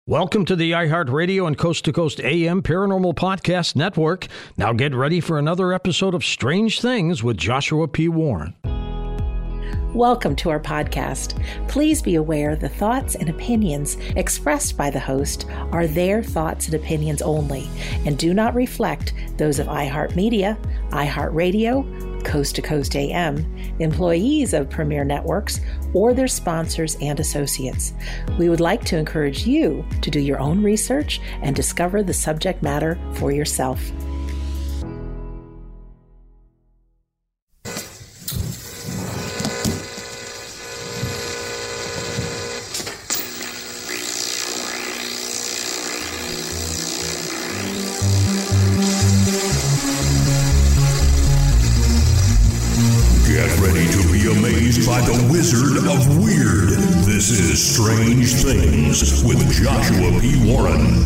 Welcome to the iHeartRadio and Coast to Coast AM Paranormal Podcast Network. Now get ready for another episode of Strange Things with Joshua P. Warren. Welcome to our podcast. Please be aware the thoughts and opinions expressed by the host are their thoughts and opinions only and do not reflect those of iHeartMedia, iHeartRadio, Coast to Coast AM, employees of Premier Networks, or their sponsors and associates. We would like to encourage you to do your own research and discover the subject matter for yourself. By the Wizard of Weird. This is Strange Things with Joshua P. Warren.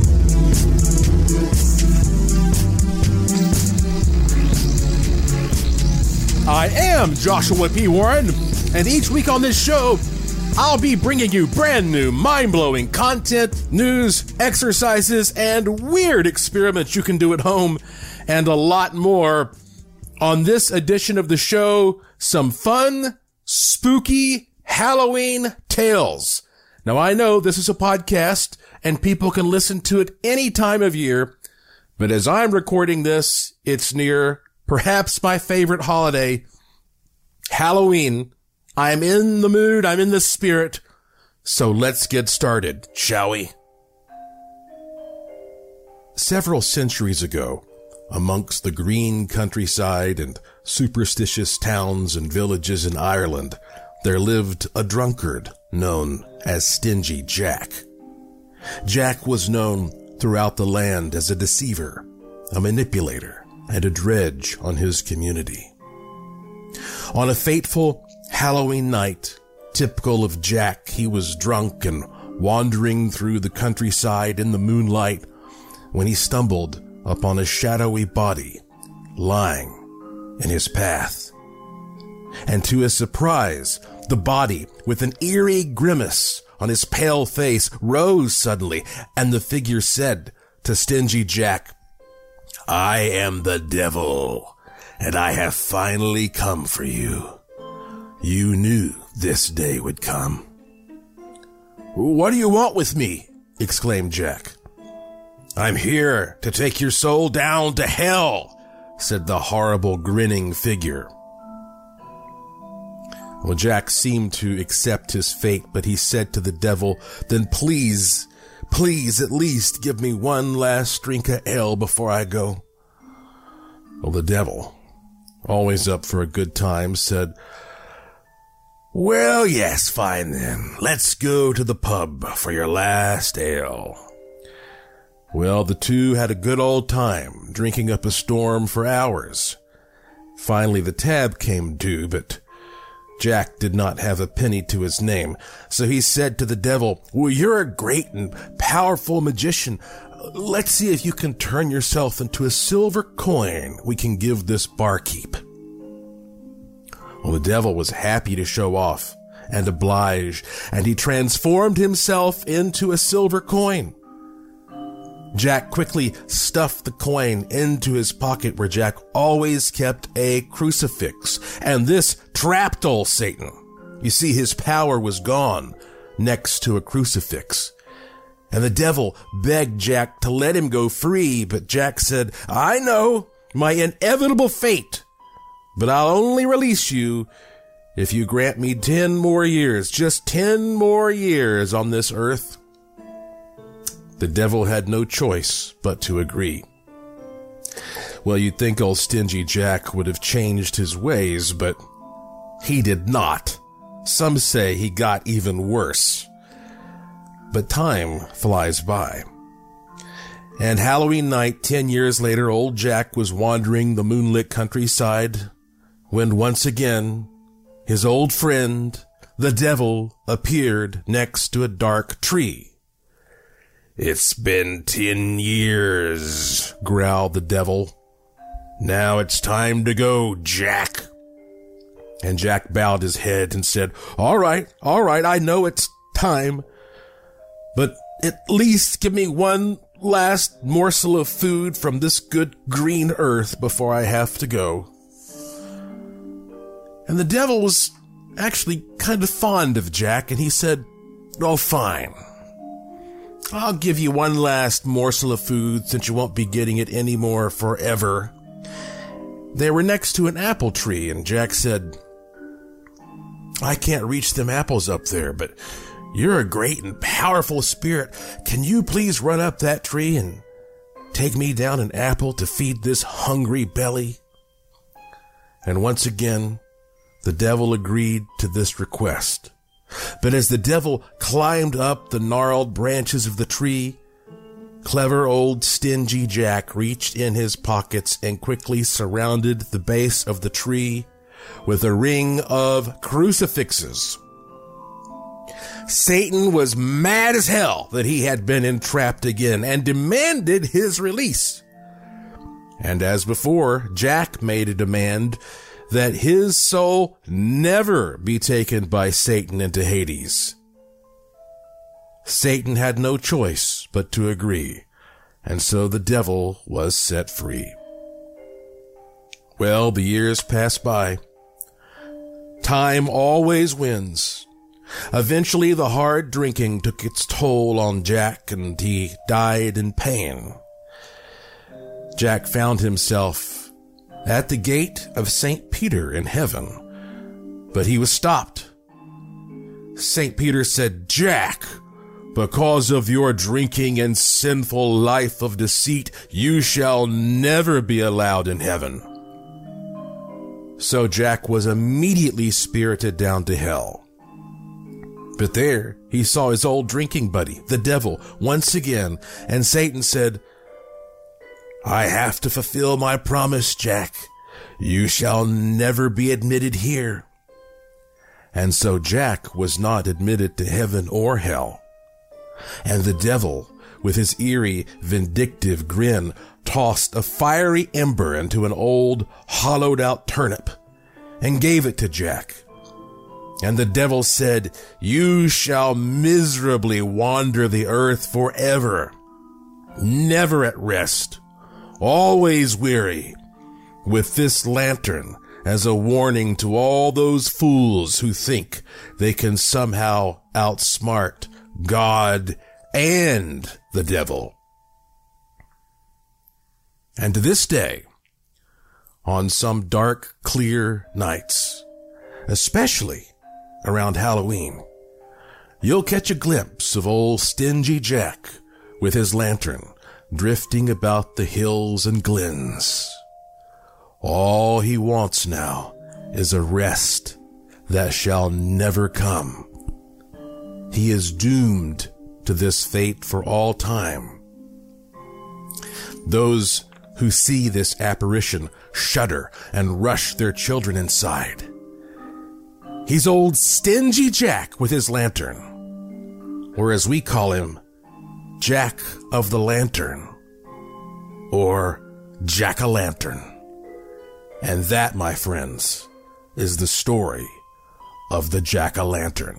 I am Joshua P. Warren, and each week on this show, I'll be bringing you brand new, mind-blowing content, news, exercises, and weird experiments you can do at home, and a lot more. On this edition of the show, some fun, spooky Halloween tales. Now, I know this is a podcast and people can listen to it any time of year, but as I'm recording this, it's near perhaps my favorite holiday, Halloween. I'm in the mood, I'm in the spirit, so let's get started, shall we? Several centuries ago, amongst the green countryside and superstitious towns and villages in Ireland, there lived a drunkard known as Stingy Jack. Jack was known throughout the land as a deceiver, a manipulator, and a dredge on his community. On a fateful Halloween night, typical of Jack, he was drunk and wandering through the countryside in the moonlight when he stumbled upon a shadowy body lying in his path. And to his surprise, the body, with an eerie grimace on his pale face, rose suddenly, and the figure said to Stingy Jack, "I am the devil, and I have finally come for you. You knew this day would come." "What do you want with me?" exclaimed Jack. "I'm here to take your soul down to hell," said the horrible grinning figure. Well, Jack seemed to accept his fate, but he said to the devil, "Then please at least give me one last drink of ale before I go." Well, the devil, always up for a good time, said, "Well, yes, fine then. Let's go to the pub for your last ale." Well, the two had a good old time, drinking up a storm for hours. Finally, the tab came due, but Jack did not have a penny to his name, so he said to the devil, "Well, you're a great and powerful magician. Let's see if you can turn yourself into a silver coin we can give this barkeep." Well, the devil was happy to show off and oblige, and he transformed himself into a silver coin. Jack quickly stuffed the coin into his pocket where Jack always kept a crucifix, and this trapped old Satan. You see, his power was gone next to a crucifix. And the devil begged Jack to let him go free, but Jack said, "I know my inevitable fate, but I'll only release you if you grant me 10 more years, just 10 more years on this earth." The devil had no choice but to agree. Well, you'd think old Stingy Jack would have changed his ways, but he did not. Some say he got even worse. But time flies by. And Halloween night, 10 years later, old Jack was wandering the moonlit countryside when once again his old friend, the devil, appeared next to a dark tree. "It's been 10 years, growled the devil. "Now it's time to go, Jack." And Jack bowed his head and said, All right, I know it's time. But at least give me one last morsel of food from this good green earth before I have to go. And the devil was actually kind of fond of Jack, and he said, "Oh, fine. I'll give you one last morsel of food since you won't be getting it anymore forever." They were next to an apple tree, and Jack said, "I can't reach them apples up there, but you're a great and powerful spirit. Can you please run up that tree and take me down an apple to feed this hungry belly?" And once again, the devil agreed to this request. But as the devil climbed up the gnarled branches of the tree, clever old stingy Jack reached in his pockets and quickly surrounded the base of the tree with a ring of crucifixes. Satan was mad as hell that he had been entrapped again and demanded his release. And as before, Jack made a demand that his soul never be taken by Satan into Hades. Satan had no choice but to agree, and so the devil was set free. Well, the years passed by. Time always wins. Eventually, the hard drinking took its toll on Jack, and he died in pain. Jack found himself at the gate of St. Peter in heaven, but he was stopped. St. Peter said, "Jack, because of your drinking and sinful life of deceit, you shall never be allowed in heaven." So Jack was immediately spirited down to hell. But there he saw his old drinking buddy, the devil, once again, and Satan said, "I have to fulfill my promise, Jack. You shall never be admitted here." And so Jack was not admitted to heaven or hell. And the devil, with his eerie, vindictive grin, tossed a fiery ember into an old, hollowed-out turnip and gave it to Jack. And the devil said, "You shall miserably wander the earth forever, never at rest, always weary, with this lantern as a warning to all those fools who think they can somehow outsmart God and the devil." And to this day, on some dark, clear nights, especially around Halloween, you'll catch a glimpse of old stingy Jack with his lantern drifting about the hills and glens. All he wants now is a rest that shall never come. He is doomed to this fate for all time. Those who see this apparition shudder and rush their children inside. He's old stingy Jack with his lantern, or as we call him, Jack of the Lantern, or Jack-o'-lantern. And that, my friends, is the story of the Jack-o'-lantern.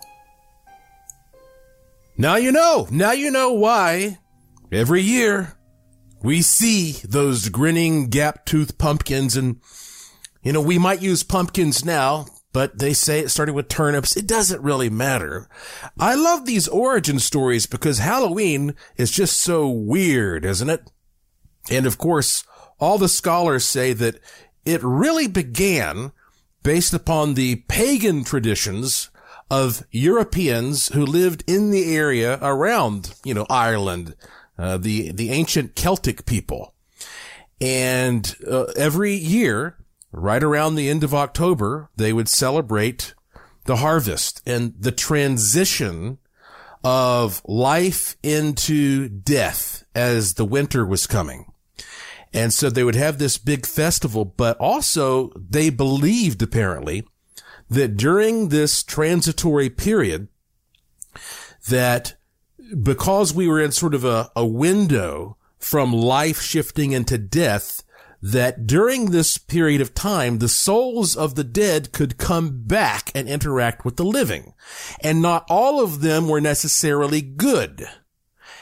Now you know why every year we see those grinning gap-toothed pumpkins, and, we might use pumpkins now, but they say it started with turnips. It doesn't really matter. I love these origin stories because Halloween is just so weird, isn't it? And of course, all the scholars say that it really began based upon the pagan traditions of Europeans who lived in the area around, Ireland, the ancient Celtic people. And every year, right around the end of October, they would celebrate the harvest and the transition of life into death as the winter was coming. And so they would have this big festival, but also they believed, apparently, that during this transitory period, that because we were in sort of a window from life shifting into death, that during this period of time, the souls of the dead could come back and interact with the living. And not all of them were necessarily good.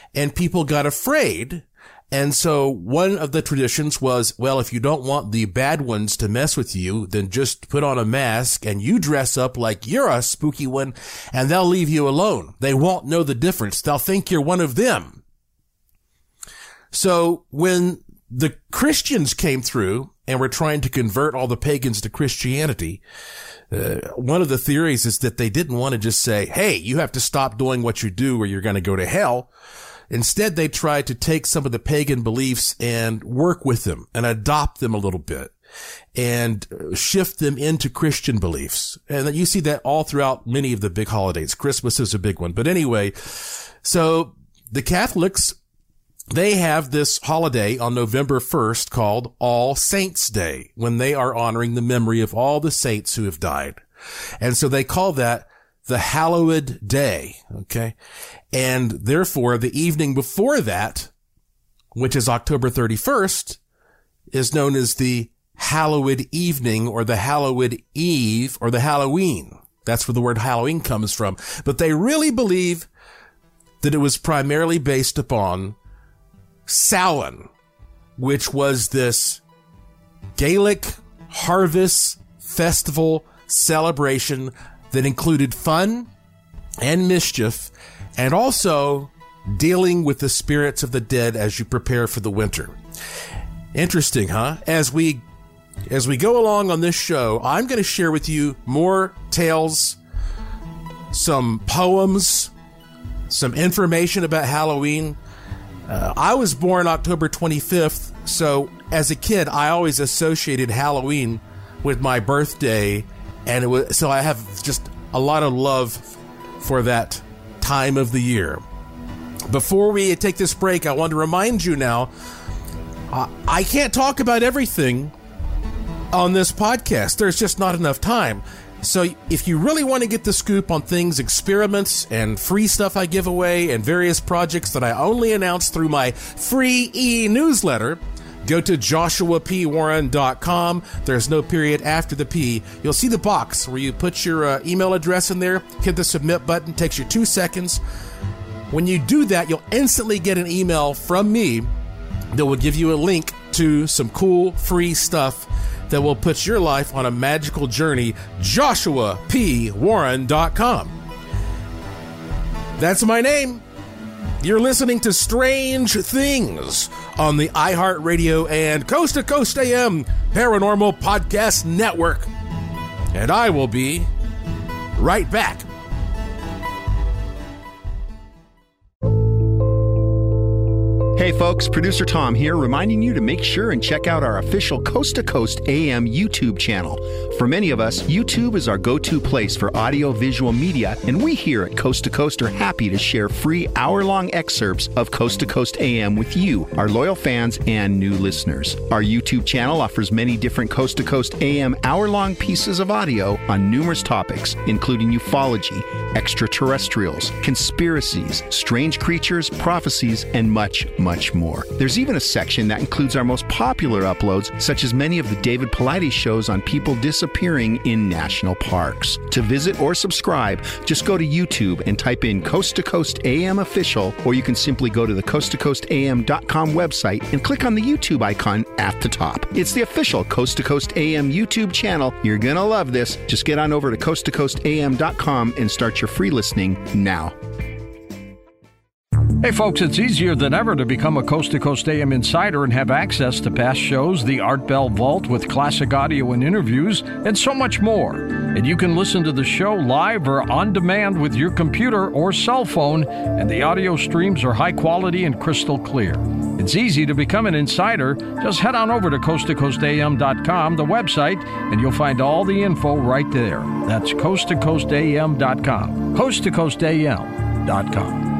and people got afraid. And so one of the traditions was, well, if you don't want the bad ones to mess with you, then just put on a mask and you dress up like you're a spooky one, and they'll leave you alone. They won't know the difference. They'll think you're one of them. So when the Christians came through and were trying to convert all the pagans to Christianity, one of the theories is that they didn't want to just say, hey, you have to stop doing what you do or you're going to go to hell. Instead, they tried to take some of the pagan beliefs and work with them and adopt them a little bit and shift them into Christian beliefs. And you see that all throughout many of the big holidays. Christmas is a big one. But anyway, so the Catholics, they have this holiday on November 1st called All Saints' Day, when they are honoring the memory of all the saints who have died. And so they call that the Hallowed Day, okay? And therefore, the evening before that, which is October 31st, is known as the Hallowed Evening or the Hallowed Eve or the Halloween. That's where the word Halloween comes from. But they really believe that it was primarily based upon Samhain, which was this Gaelic harvest festival celebration that included fun and mischief and also dealing with the spirits of the dead as you prepare for the winter. Interesting, huh? As we go along on this show, I'm going to share with you more tales, some poems, some information about Halloween. I was born October 25th, so as a kid, I always associated Halloween with my birthday, and so I have just a lot of love for that time of the year. Before we take this break, I want to remind you now, I can't talk about everything on this podcast. There's just not enough time. So if you really want to get the scoop on things, experiments, and free stuff I give away, and various projects that I only announce through my free e-newsletter, go to joshuapwarren.com. There's no period after the P. You'll see the box where you put your email address in there, hit the submit button, takes you 2 seconds. When you do that, you'll instantly get an email from me that will give you a link to some cool free stuff that will put your life on a magical journey. joshuapwarren.com. That's my name. You're listening to Strange Things on the iHeartRadio and Coast to Coast AM Paranormal Podcast Network. And I will be right back. Hey folks, Producer Tom here, reminding you to make sure and check out our official Coast to Coast AM YouTube channel. For many of us, YouTube is our go-to place for audio-visual media, and we here at Coast to Coast are happy to share free hour-long excerpts of Coast to Coast AM with you, our loyal fans and new listeners. Our YouTube channel offers many different Coast to Coast AM hour-long pieces of audio on numerous topics, including ufology, extraterrestrials, conspiracies, strange creatures, prophecies, and much more. There's even a section that includes our most popular uploads, such as many of the David Paulides shows on people disappearing in national parks. To visit or subscribe, just go to YouTube and type in Coast to Coast AM Official, or you can simply go to the coasttocoastam.com website and click on the YouTube icon at the top. It's the official Coast to Coast AM YouTube channel. You're gonna love this. Just get on over to coasttocoastam.com and start your free listening now. Hey folks, it's easier than ever to become a Coast to Coast AM insider and have access to past shows, the Art Bell Vault with classic audio and interviews, and so much more. And you can listen to the show live or on demand with your computer or cell phone, and the audio streams are high quality and crystal clear. It's easy to become an insider. Just head on over to coasttocoastam.com, the website, and you'll find all the info right there. That's coasttocoastam.com. coasttocoastam.com.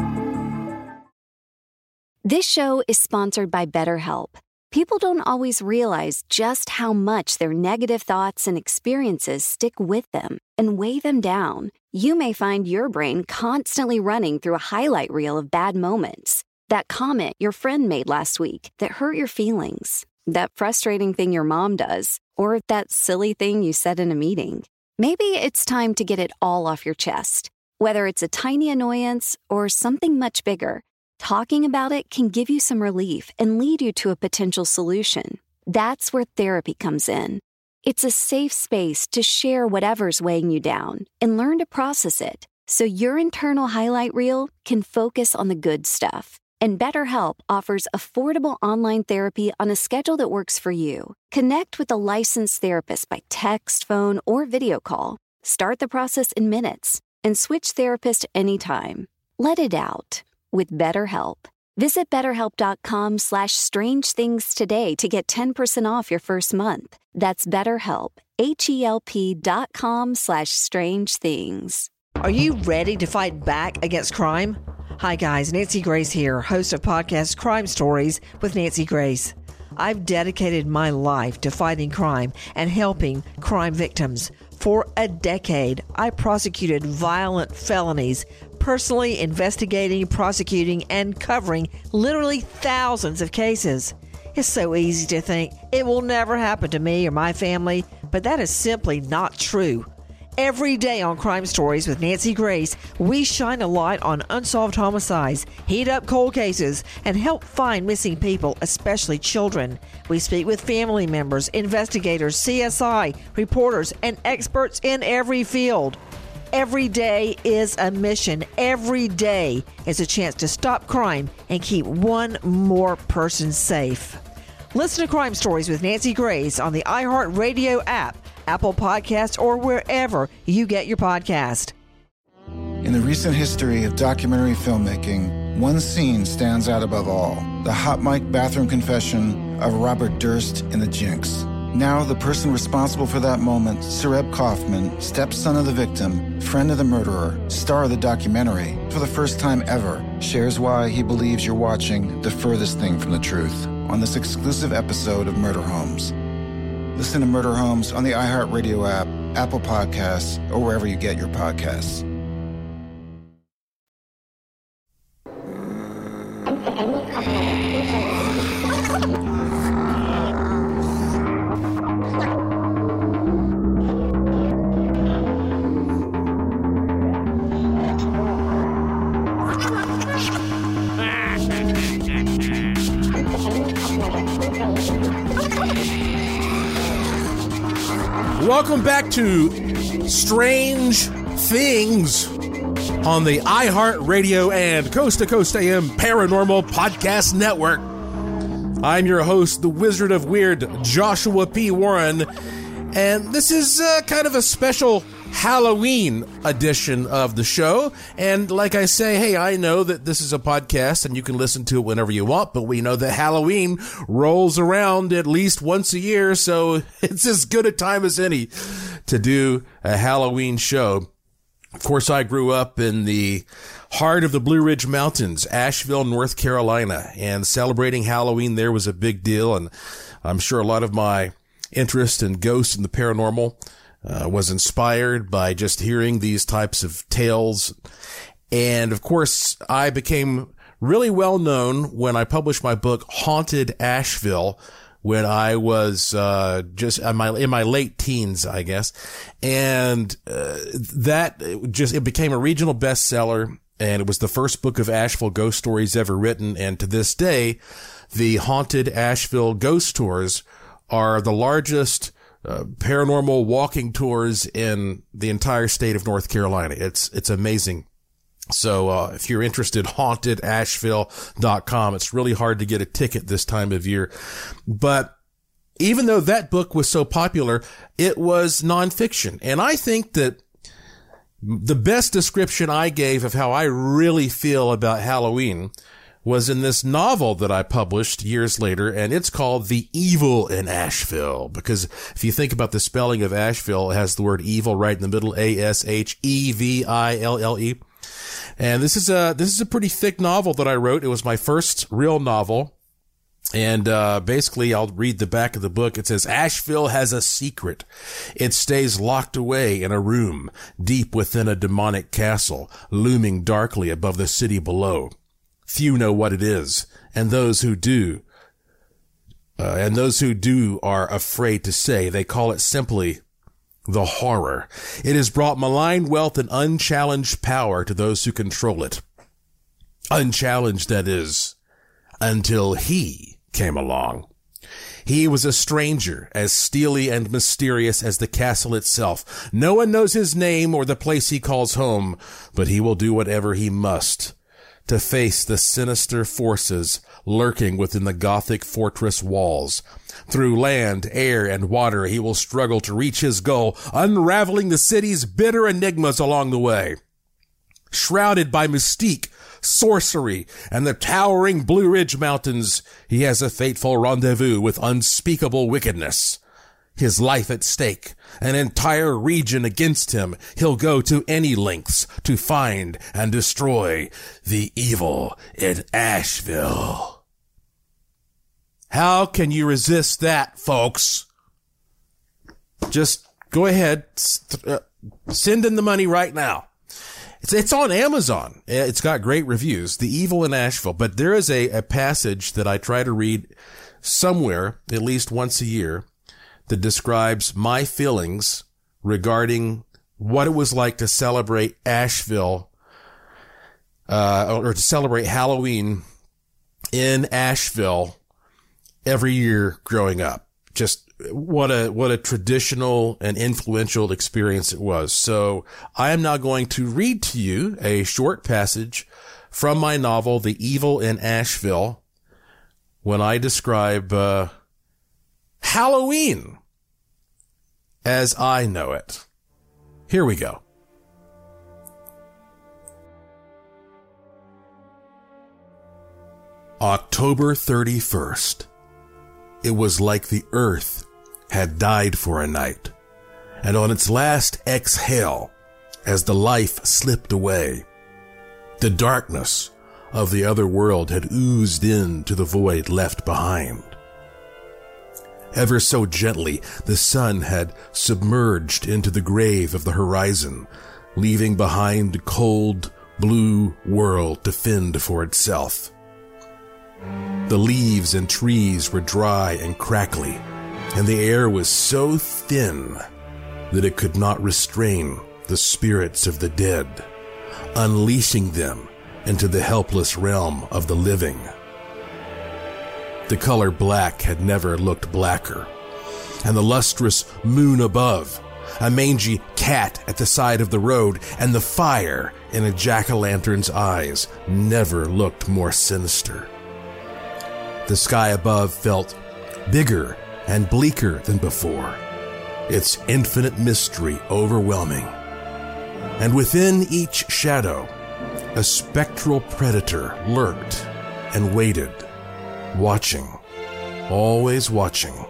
This show is sponsored by BetterHelp. People don't always realize just how much their negative thoughts and experiences stick with them and weigh them down. You may find your brain constantly running through a highlight reel of bad moments. That comment your friend made last week that hurt your feelings. That frustrating thing your mom does. Or that silly thing you said in a meeting. Maybe it's time to get it all off your chest. Whether it's a tiny annoyance or something much bigger, Talking about it can give you some relief and lead you to a potential solution. That's where therapy comes in. It's a safe space to share whatever's weighing you down and learn to process it so your internal highlight reel can focus on the good stuff. And BetterHelp offers affordable online therapy on a schedule that works for you. Connect with a licensed therapist by text, phone, or video call. Start the process in minutes and switch therapist anytime. Let it out with BetterHelp. Visit BetterHelp.com/strangethings today to get 10% off your first month. That's BetterHelp, HELP.com/strangethings. Are you ready to fight back against crime? Hi guys, Nancy Grace here, host of podcast Crime Stories with Nancy Grace. I've dedicated my life to fighting crime and helping crime victims. For a decade, I prosecuted violent felonies, personally investigating, prosecuting, and covering literally thousands of cases. It's so easy to think it will never happen to me or my family, but that is simply not true. Every day on Crime Stories with Nancy Grace, we shine a light on unsolved homicides, heat up cold cases, and help find missing people, especially children. We speak with family members, investigators, CSI, reporters, and experts in every field. Every day is a mission. Every day is a chance to stop crime and keep one more person safe. Listen to Crime Stories with Nancy Grace on the iHeartRadio app, Apple Podcasts, or wherever you get your podcast. In the recent history of documentary filmmaking, one scene stands out above all: the hot mic bathroom confession of Robert Durst in The Jinx. Now, the person responsible for that moment, Sareb Kaufman, stepson of the victim, friend of the murderer, star of the documentary, for the first time ever, shares why he believes you're watching the furthest thing from the truth on this exclusive episode of Murder Homes. Listen to Murder Homes on the iHeartRadio app, Apple Podcasts, or wherever you get your podcasts. Welcome back to Strange Things on the iHeartRadio and Coast to Coast AM Paranormal Podcast Network. I'm your host, the Wizard of Weird, Joshua P. Warren, and this is kind of a special Halloween edition of the show. And like I say, hey, I know that this is a podcast and you can listen to it whenever you want, but we know that Halloween rolls around at least once a year, so it's as good a time as any to do a Halloween show. Of course, I grew up in the heart of the Blue Ridge Mountains, Asheville, North Carolina, and celebrating Halloween there was a big deal. And I'm sure a lot of my interest in ghosts and the paranormal was inspired by just hearing these types of tales. And of course, I became really well known when I published my book, Haunted Asheville, when I was just in my late teens, I guess. And it became a regional bestseller, and it was the first book of Asheville ghost stories ever written. And to this day, the Haunted Asheville Ghost Tours are the largest paranormal walking tours in the entire state of North Carolina. It's amazing. So if you're interested, hauntedasheville.com. It's really hard to get a ticket this time of year. But even though that book was so popular, it was nonfiction. And I think that the best description I gave of how I really feel about Halloween was in this novel that I published years later, and it's called The Evil in Asheville, because if you think about the spelling of Asheville, it has the word evil right in the middle, Asheville. And this is a pretty thick novel that I wrote. It was my first real novel. And basically, I'll read the back of the book. It says, Asheville has a secret. It stays locked away in a room deep within a demonic castle, looming darkly above the city below. Few know what it is, and those who do are afraid to say. They call it simply the horror. It has brought malign wealth and unchallenged power to those who control it. Unchallenged, that is, until he came along. He was a stranger, as steely and mysterious as the castle itself. No one knows his name or the place he calls home, but he will do whatever he must to face the sinister forces lurking within the Gothic fortress walls. Through land, air, and water, he will struggle to reach his goal, unraveling the city's bitter enigmas along the way. Shrouded by mystique, sorcery, and the towering Blue Ridge Mountains, he has a fateful rendezvous with unspeakable wickedness. His life at stake, an entire region against him, he'll go to any lengths to find and destroy the evil in Asheville. How can you resist that, folks? Just go ahead, send in the money right now. It's on Amazon. It's got great reviews, The Evil in Asheville. But there is a passage that I try to read somewhere, at least once a year, that describes my feelings regarding what it was like to celebrate Asheville, or to celebrate Halloween in Asheville every year growing up. Just what a traditional and influential experience it was. So I am now going to read to you a short passage from my novel, The Evil in Asheville, when I describe Halloween as I know it. Here we go. October 31st. It was like the earth had died for a night, and on its last exhale, as the life slipped away, the darkness of the other world had oozed into the void left behind. Ever so gently, the sun had submerged into the grave of the horizon, leaving behind a cold, blue world to fend for itself. The leaves and trees were dry and crackly, and the air was so thin that it could not restrain the spirits of the dead, unleashing them into the helpless realm of the living. The color black had never looked blacker, and the lustrous moon above, a mangy cat at the side of the road, and the fire in a jack-o'-lantern's eyes never looked more sinister. The sky above felt bigger and bleaker than before, its infinite mystery overwhelming. And within each shadow, a spectral predator lurked and waited, watching, always watching.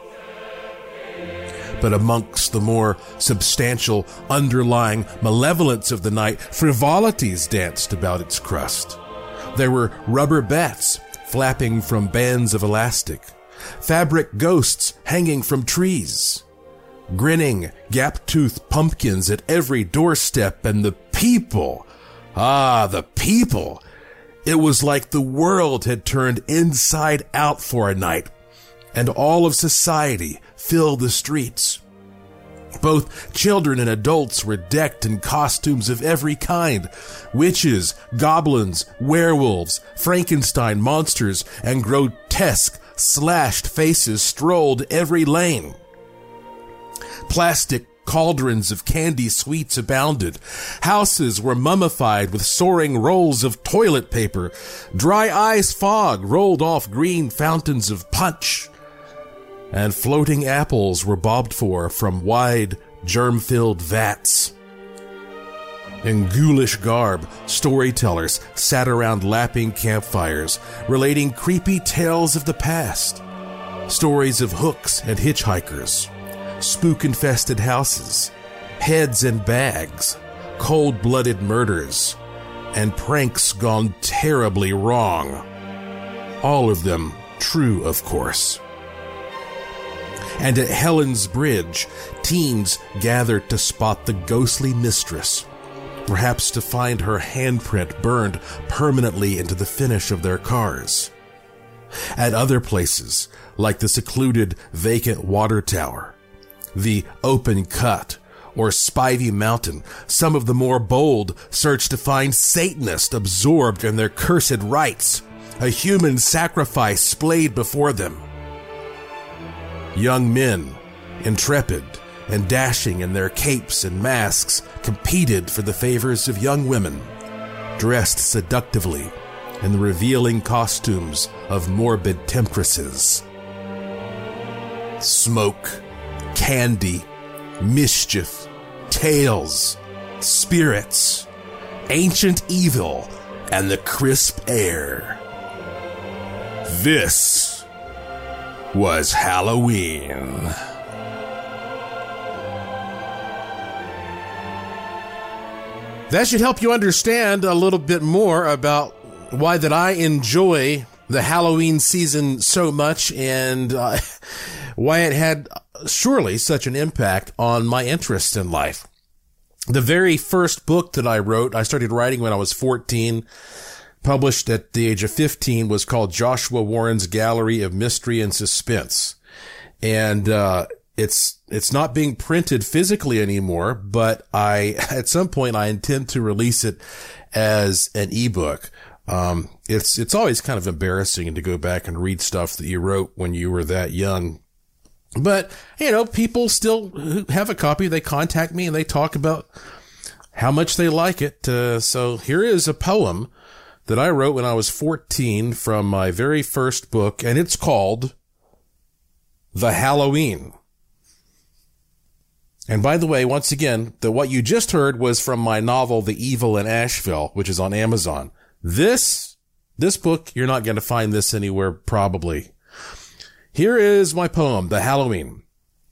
But amongst the more substantial underlying malevolence of the night, frivolities danced about its crust. There were rubber bats flapping from bands of elastic, fabric ghosts hanging from trees, grinning, gap-toothed pumpkins at every doorstep, and the people. The people. It was like the world had turned inside out for a night, and all of society filled the streets. Both children and adults were decked in costumes of every kind. Witches, goblins, werewolves, Frankenstein monsters, and grotesque, slashed faces strolled every lane. Plastic cauldrons of candy sweets abounded. Houses were mummified with soaring rolls of toilet paper. Dry ice fog rolled off green fountains of punch, and floating apples were bobbed for from wide, germ-filled vats. In ghoulish garb, storytellers sat around lapping campfires, relating creepy tales of the past. Stories of hooks and hitchhikers, spook-infested houses, heads in bags, cold-blooded murders, and pranks gone terribly wrong. All of them true, of course. And at Helen's Bridge, teens gathered to spot the ghostly mistress, perhaps to find her handprint burned permanently into the finish of their cars. At other places, like the secluded vacant water tower, the open cut, or Spivey Mountain, some of the more bold search to find Satanists absorbed in their cursed rites, a human sacrifice splayed before them. Young men, intrepid and dashing in their capes and masks, competed for the favors of young women, dressed seductively in the revealing costumes of morbid temptresses. Smoke, candy, mischief, tales, spirits, ancient evil, and the crisp air. This was Halloween. That should help you understand a little bit more about why that I enjoy the Halloween season so much, and why it had surely such an impact on my interest in life. The very first book that I wrote, I started writing when I was 14, published at the age of 15, was called Joshua Warren's Gallery of Mystery and Suspense. And it's not being printed physically anymore, but at some point I intend to release it as an ebook. It's always kind of embarrassing to go back and read stuff that you wrote when you were that young. But, people still have a copy. They contact me and they talk about how much they like it. So here is a poem that I wrote when I was 14 from my very first book, and it's called The Halloween. And by the way, once again, what you just heard was from my novel, The Evil in Asheville, which is on Amazon. This book, you're not going to find this anywhere, probably. Here is my poem, The Halloween.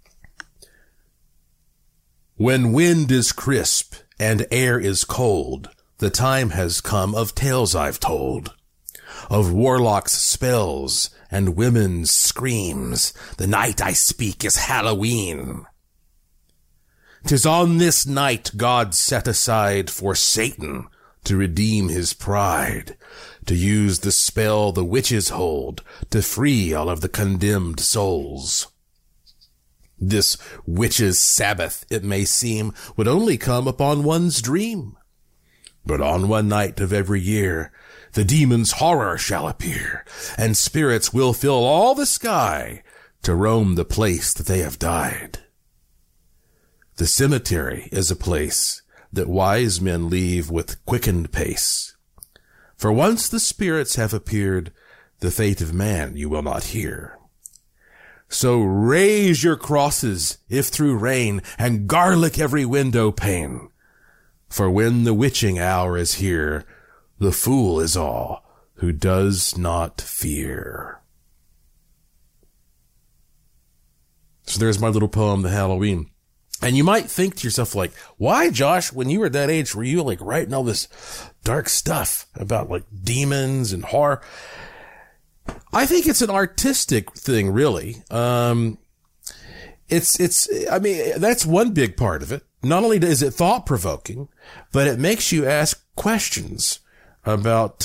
When wind is crisp and air is cold, the time has come of tales I've told, of warlocks' spells and women's screams. The night I speak is Halloween. 'Tis on this night God set aside for Satan to redeem his pride, to use the spell the witches hold to free all of the condemned souls. This witches' Sabbath, it may seem, would only come upon one's dream. But on one night of every year, the demon's horror shall appear, and spirits will fill all the sky to roam the place that they have died. The cemetery is a place that wise men leave with quickened pace. For once the spirits have appeared, the fate of man you will not hear. So raise your crosses, if through rain, and garlic every window pane. For when the witching hour is here, the fool is all who does not fear. So there's my little poem, The Halloween. And you might think to yourself, like, why, Josh, when you were that age, were you like writing all this dark stuff about like demons and horror? I think it's an artistic thing, really. I mean, that's one big part of it. Not only is it thought provoking, but it makes you ask questions about,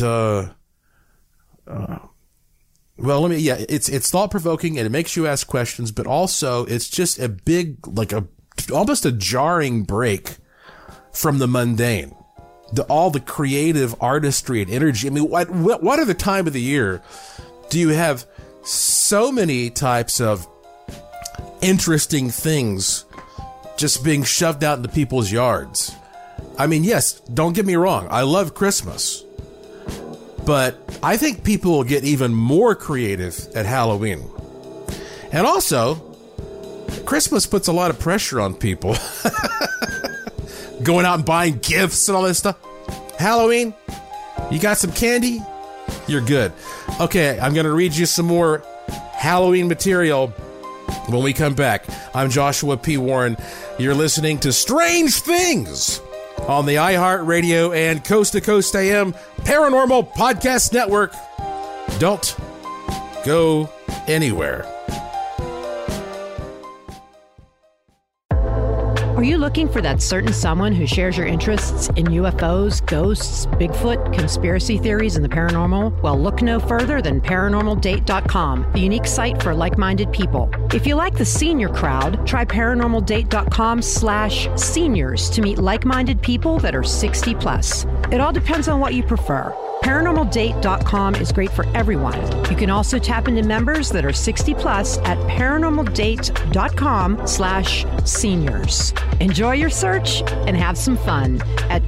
it's thought provoking and it makes you ask questions, but also it's just a big, almost a jarring break from the mundane, all the creative artistry and energy. I mean, what other time of the year do you have so many types of interesting things just being shoved out into people's yards? I mean, yes, don't get me wrong. I love Christmas, but I think people will get even more creative at Halloween. And also, Christmas puts a lot of pressure on people. Going out and buying gifts and all this stuff. Halloween, you got some candy? You're good. Okay, I'm going to read you some more Halloween material when we come back. I'm Joshua P. Warren. You're listening to Strange Things on the iHeartRadio and Coast to Coast AM Paranormal Podcast Network. Don't go anywhere. Are you looking for that certain someone who shares your interests in UFOs, ghosts, Bigfoot, conspiracy theories, and the paranormal? Well, look no further than ParanormalDate.com, the unique site for like-minded people. If you like the senior crowd, try ParanormalDate.com/seniors to meet like-minded people that are 60 plus. It all depends on what you prefer. ParanormalDate.com is great for everyone. You can also tap into members that are 60 plus at ParanormalDate.com/seniors. Enjoy your search and have some fun at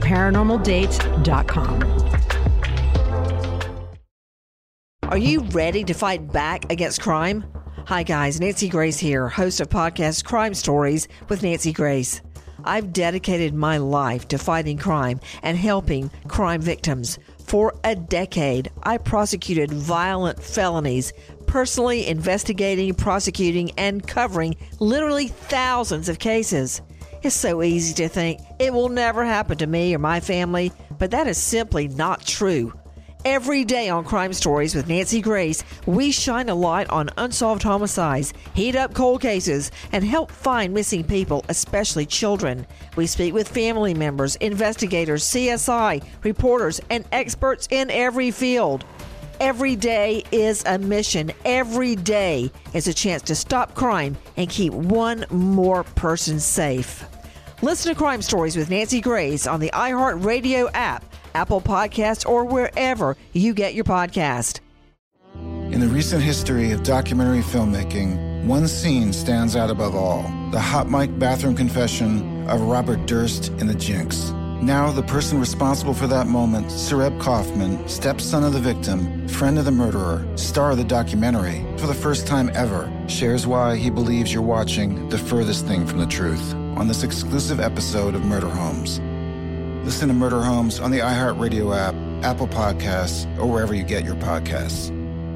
ParanormalDate.com. Are you ready to fight back against crime? Hi guys, Nancy Grace here, host of podcast Crime Stories with Nancy Grace. I've dedicated my life to fighting crime and helping crime victims. For a decade, I prosecuted violent felonies, personally investigating, prosecuting, and covering literally thousands of cases. It's so easy to think it will never happen to me or my family, but that is simply not true. Every day on Crime Stories with Nancy Grace, we shine a light on unsolved homicides, heat up cold cases, and help find missing people, especially children. We speak with family members, investigators, CSI, reporters, and experts in every field. Every day is a mission. Every day is a chance to stop crime and keep one more person safe. Listen to Crime Stories with Nancy Grace on the iHeartRadio app, Apple Podcasts, or wherever you get your podcast. In the recent history of documentary filmmaking, one scene stands out above all: the hot mic bathroom confession of Robert Durst in The Jinx. Now, the person responsible for that moment, Sareb Kaufman, stepson of the victim, friend of the murderer, star of the documentary, for the first time ever, shares why he believes you're watching the furthest thing from the truth on this exclusive episode of Murder Homes. Listen to Murder Homes on the iHeartRadio app, Apple Podcasts, or wherever you get your podcasts.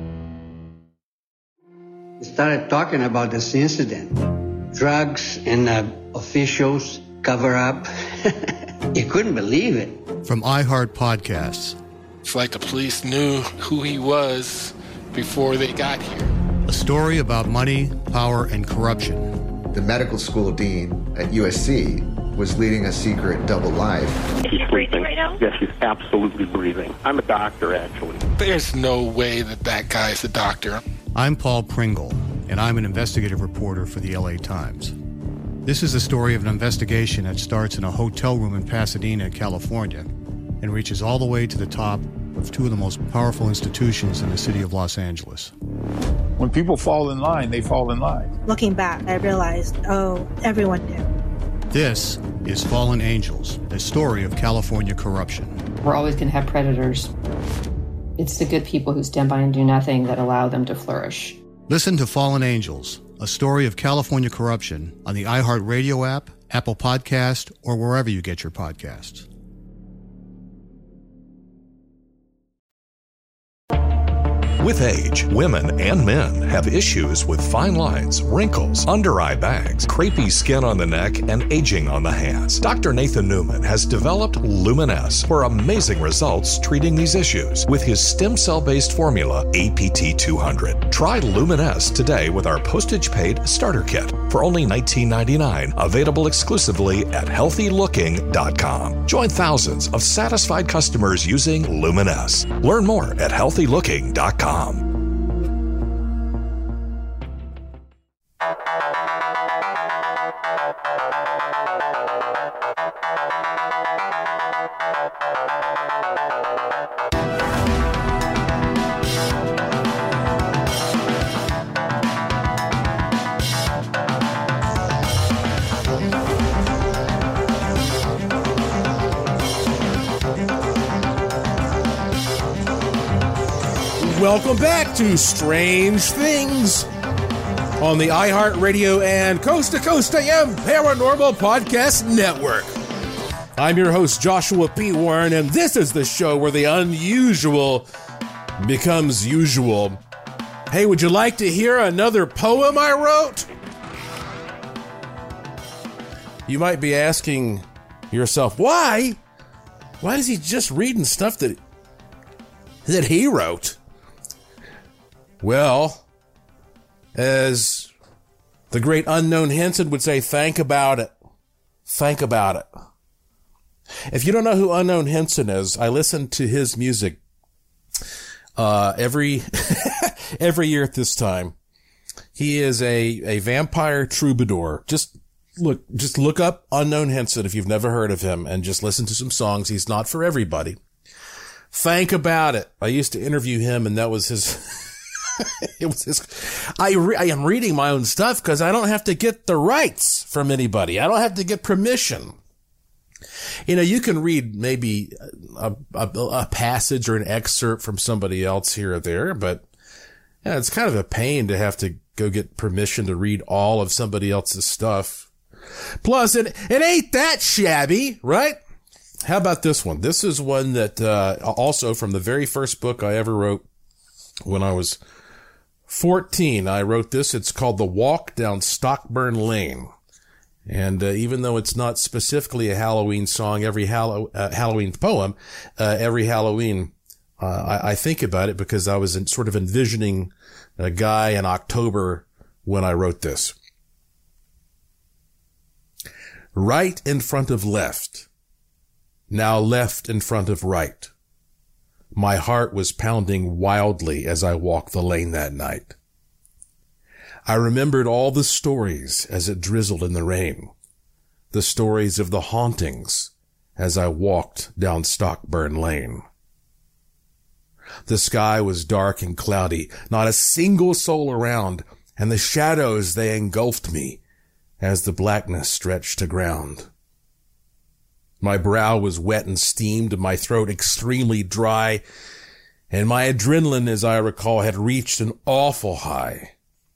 We started talking about this incident. Drugs and officials cover up. You couldn't believe it. From iHeart Podcasts. It's like the police knew who he was before they got here. A story about money, power, and corruption. The medical school dean at USC was leading a secret double life. He's breathing right now? Yes, he's absolutely breathing. I'm a doctor, actually. There's no way that guy's a doctor. I'm Paul Pringle, and I'm an investigative reporter for the LA Times. This is the story of an investigation that starts in a hotel room in Pasadena, California, and reaches all the way to the top of two of the most powerful institutions in the city of Los Angeles. When people fall in line, they fall in line. Looking back, I realized, everyone knew. This is Fallen Angels, a story of California corruption. We're always going to have predators. It's the good people who stand by and do nothing that allow them to flourish. Listen to Fallen Angels, a story of California corruption on the iHeartRadio app, Apple Podcast, or wherever you get your podcasts. With age, women and men have issues with fine lines, wrinkles, under-eye bags, crepey skin on the neck, and aging on the hands. Dr. Nathan Newman has developed Lumin-S for amazing results treating these issues with his stem cell-based formula, APT200. Try Lumin-S today with our postage-paid starter kit for only $19.99, available exclusively at HealthyLooking.com. Join thousands of satisfied customers using Lumin-S. Learn more at HealthyLooking.com. Welcome back to Strange Things on the iHeartRadio and Coast to Coast AM Paranormal Podcast Network. I'm your host, Joshua P. Warren, and this is the show where the unusual becomes usual. Hey, would you like to hear another poem I wrote? You might be asking yourself, why? Why is he just reading stuff that he wrote? Well, as the great Unknown Henson would say, think about it. Think about it. If you don't know who Unknown Henson is, I listen to his music every year at this time. He is a vampire troubadour. Just look up Unknown Henson if you've never heard of him and just listen to some songs. He's not for everybody. Think about it. I used to interview him, and that was his. It was his. I am reading my own stuff because I don't have to get the rights from anybody. I don't have to get permission. You know, you can read maybe a passage or an excerpt from somebody else here or there, but yeah, it's kind of a pain to have to go get permission to read all of somebody else's stuff. Plus, it ain't that shabby, right? How about this one? This is one that also from the very first book I ever wrote when I was 14. I wrote this. It's called The Walk Down Stockburn Lane. And even though it's not specifically a Halloween song, every Halloween poem, every Halloween, I think about it because I was sort of envisioning a guy in October when I wrote this. Right in front of left, now left in front of right. My heart was pounding wildly as I walked the lane that night. I remembered all the stories as it drizzled in the rain, the stories of the hauntings as I walked down Stockburn Lane. The sky was dark and cloudy, not a single soul around, and the shadows, they engulfed me as the blackness stretched to ground. My brow was wet and steamed, my throat extremely dry, and my adrenaline, as I recall, had reached an awful high.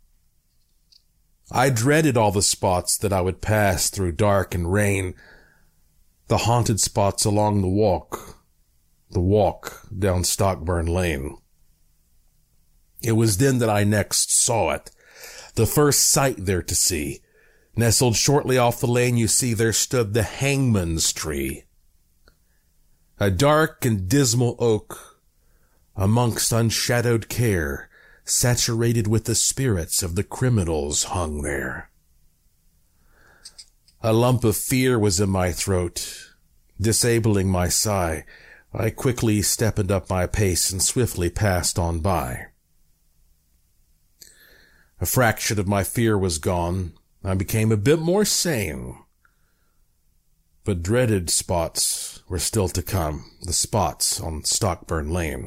I dreaded all the spots that I would pass through dark and rain, the haunted spots along the walk down Stockburn Lane. It was then that I next saw it, the first sight there to see. Nestled shortly off the lane, you see, there stood the hangman's tree. A dark and dismal oak, amongst unshadowed care, saturated with the spirits of the criminals hung there. A lump of fear was in my throat, disabling my sigh. I quickly stepped up my pace and swiftly passed on by. A fraction of my fear was gone. I became a bit more sane. But dreaded spots were still to come, the spots on Stockburn Lane.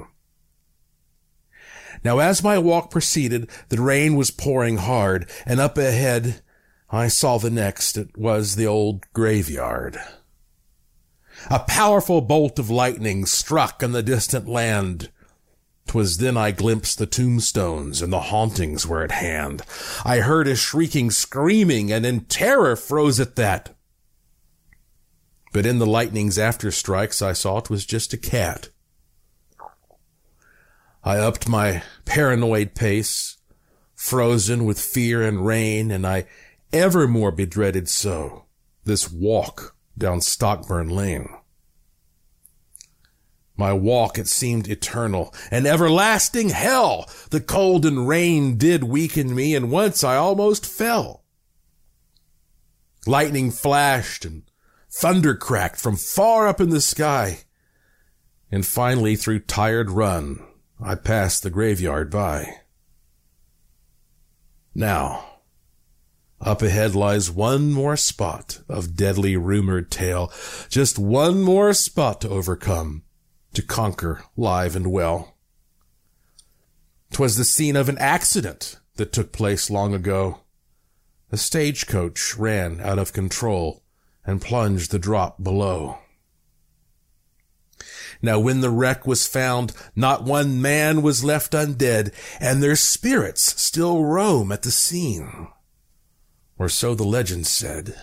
Now, as my walk proceeded, the rain was pouring hard, and up ahead I saw the next. It was the old graveyard. A powerful bolt of lightning struck in the distant land. 'Twas then I glimpsed the tombstones, and the hauntings were at hand. I heard a shrieking, screaming, and in terror froze at that. But in the lightning's after strikes I saw 'twas just a cat. I upped my paranoid pace, frozen with fear and rain, and I evermore bedreaded so this walk down Stockburn Lane. My walk, it seemed eternal, an everlasting hell. The cold and rain did weaken me, and once I almost fell. Lightning flashed and thunder cracked from far up in the sky, and finally, through tired run, I passed the graveyard by. Now, up ahead lies one more spot of deadly rumored tale, just one more spot to overcome, to conquer live and well. 'Twas the scene of an accident that took place long ago. A stagecoach ran out of control and plunged the drop below. Now when the wreck was found, not one man was left undead, and their spirits still roam at the scene. Or so the legend said.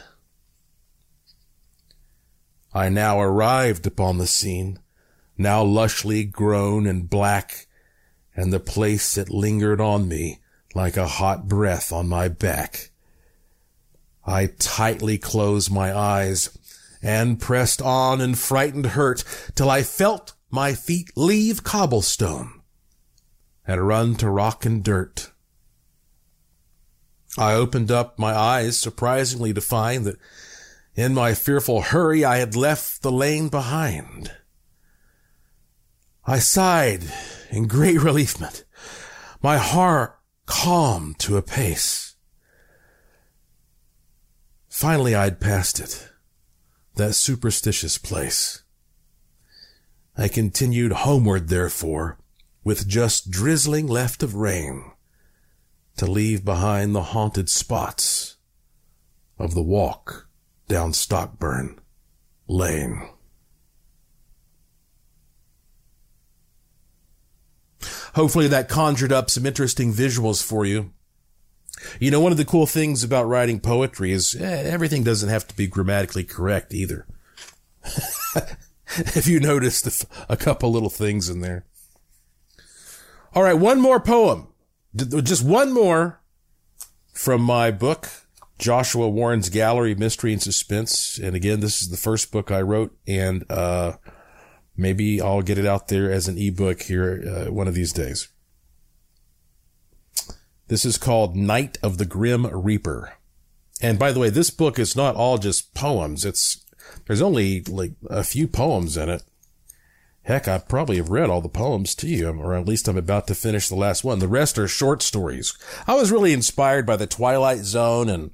I now arrived upon the scene, now lushly grown and black, and the place it lingered on me like a hot breath on my back. I tightly closed my eyes and pressed on in frightened hurt till I felt my feet leave cobblestone and run to rock and dirt. I opened up my eyes surprisingly to find that In my fearful hurry, I had left the lane behind. I sighed in great reliefment, my heart calmed to a pace. Finally, I'd passed it, that superstitious place. I continued homeward, therefore, with just drizzling left of rain, to leave behind the haunted spots of the walk down Stockburn Lane. Hopefully that conjured up some interesting visuals for you. You know, one of the cool things about writing poetry is everything doesn't have to be grammatically correct either. If you noticed a couple little things in there. All right, one more poem. Just one more from my book, Joshua Warren's Gallery, Mystery and Suspense. And again, this is the first book I wrote, and maybe I'll get it out there as an ebook here one of these days. This is called Night of the Grim Reaper. And by the way, this book is not all just poems. There's only like a few poems in it. Heck, I probably have read all the poems to you, or at least I'm about to finish the last one. The rest are short stories. I was really inspired by the Twilight Zone and,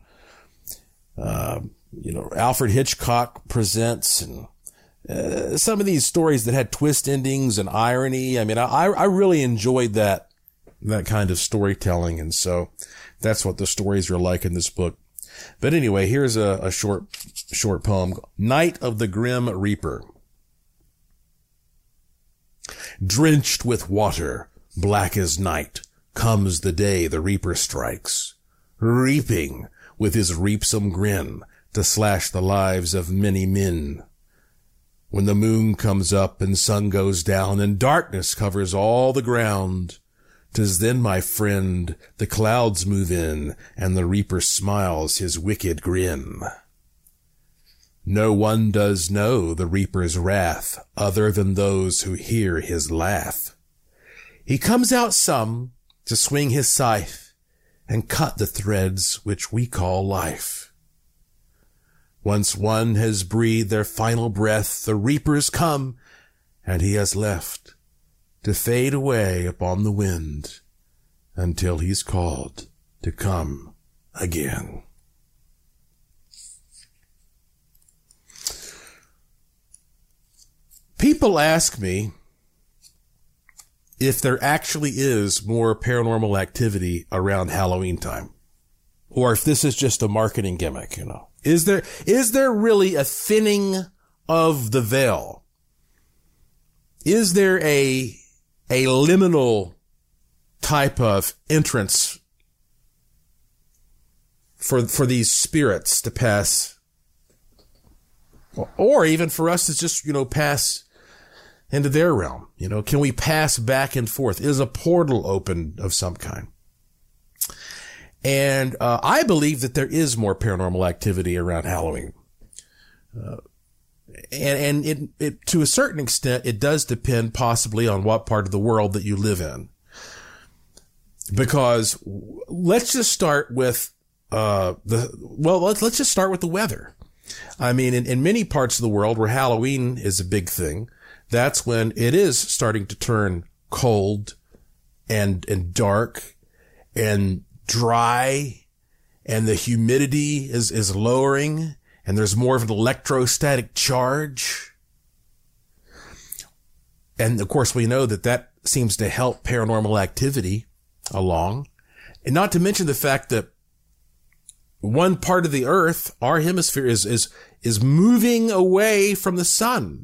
Alfred Hitchcock Presents and some of these stories that had twist endings and irony. I mean, I really enjoyed that kind of storytelling. And so that's what the stories are like in this book. But anyway, here's a short poem. Night of the Grim Reaper. Drenched with water, black as night, comes the day the reaper strikes, reaping with his reapsome grin to slash the lives of many men. When the moon comes up and sun goes down and darkness covers all the ground, 'tis then, my friend, the clouds move in and the reaper smiles his wicked grin. No one does know the reaper's wrath other than those who hear his laugh. He comes out some to swing his scythe and cut the threads which we call life. Once one has breathed their final breath, the reapers come, and he has left to fade away upon the wind until he's called to come again. People ask me if there actually is more paranormal activity around Halloween time, or if this is just a marketing gimmick, you know. Is there really a thinning of the veil? Is there a liminal type of entrance for these spirits to pass, or even for us to just, pass into their realm? Can we pass back and forth? Is a portal open of some kind? And I believe that there is more paranormal activity around Halloween. And it to a certain extent, it does depend possibly on what part of the world that you live in. Because let's just start with let's just start with the weather. I mean, in many parts of the world where Halloween is a big thing, that's when it is starting to turn cold and dark and dry, and the humidity is lowering, and there's more of an electrostatic charge. And of course, we know that seems to help paranormal activity along. And not to mention the fact that one part of the earth, our hemisphere, is moving away from the sun.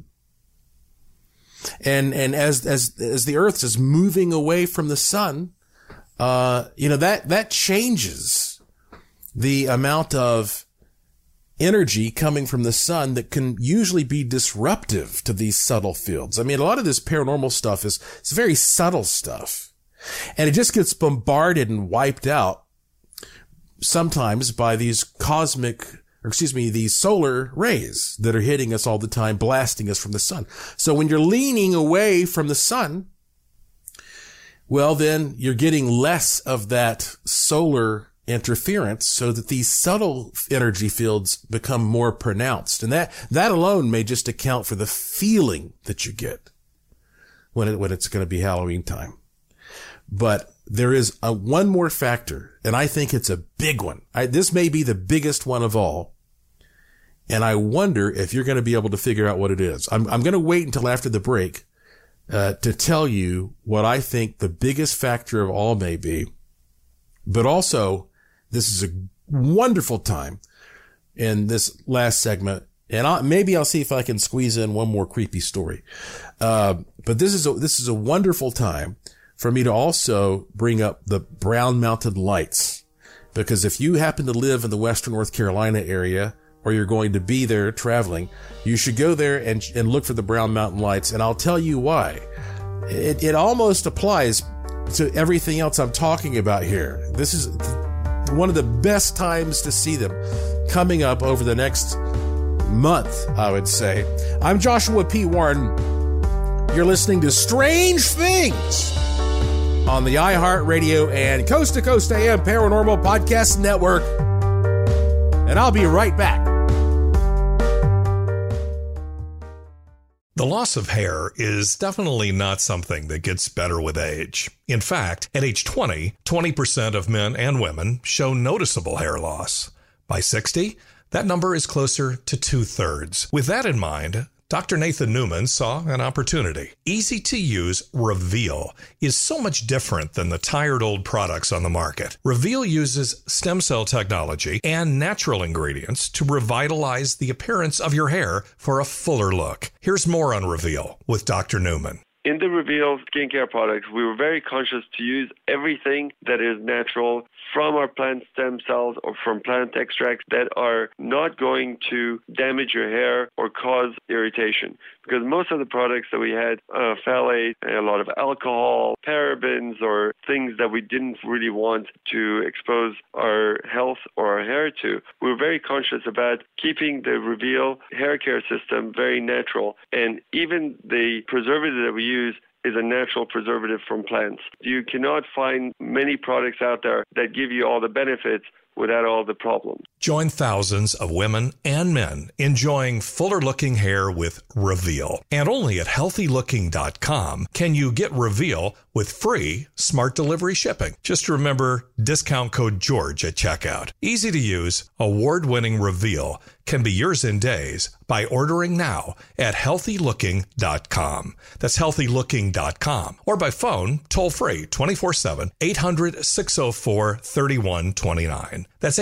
And as the earth is moving away from the sun, that changes the amount of energy coming from the sun that can usually be disruptive to these subtle fields. I mean, a lot of this paranormal stuff is very subtle stuff, and it just gets bombarded and wiped out sometimes by these these solar rays that are hitting us all the time, blasting us from the sun. So when you're leaning away from the sun, well, then you're getting less of that solar interference so that these subtle energy fields become more pronounced. And that alone may just account for the feeling that you get when it's going to be Halloween time. But there is one more factor, and I think it's a big one. This may be the biggest one of all. And I wonder if you're going to be able to figure out what it is. I'm going to wait until after the break to tell you what I think the biggest factor of all may be. But also, this is a wonderful time in this last segment. And maybe I'll see if I can squeeze in one more creepy story. But this is a wonderful time for me to also bring up the Brown Mountain Lights. Because if you happen to live in the Western North Carolina area, or you're going to be there traveling, you should go there and look for the Brown Mountain Lights. And I'll tell you why. It almost applies to everything else I'm talking about here. This is one of the best times to see them, coming up over the next month, I would say. I'm Joshua P. Warren. You're listening to Strange Things on the iHeartRadio and Coast to Coast AM Paranormal Podcast Network. And I'll be right back. The loss of hair is definitely not something that gets better with age. In fact, at age 20, 20% of men and women show noticeable hair loss. By 60, that number is closer to 2/3. With that in mind, Dr. Nathan Newman saw an opportunity. Easy-to-use Reveal is so much different than the tired old products on the market. Reveal uses stem cell technology and natural ingredients to revitalize the appearance of your hair for a fuller look. Here's more on Reveal with Dr. Newman. In the Reveal skincare products, we were very conscious to use everything that is natural from our plant stem cells or from plant extracts that are not going to damage your hair or cause irritation. Because most of the products that we had, phthalate, a lot of alcohol, parabens, or things that we didn't really want to expose our health or our hair to, we were very conscious about keeping the Reveal hair care system very natural. And even the preservative that we use is a natural preservative from plants. You cannot find many products out there that give you all the benefits without all the problems. Join thousands of women and men enjoying fuller-looking hair with Reveal. And only at healthylooking.com can you get Reveal with free smart delivery shipping. Just remember discount code George at checkout. Easy to use, award-winning Reveal can be yours in days by ordering now at healthylooking.com. That's healthylooking.com. Or by phone, toll-free, 24/7, 800-604-3129. That's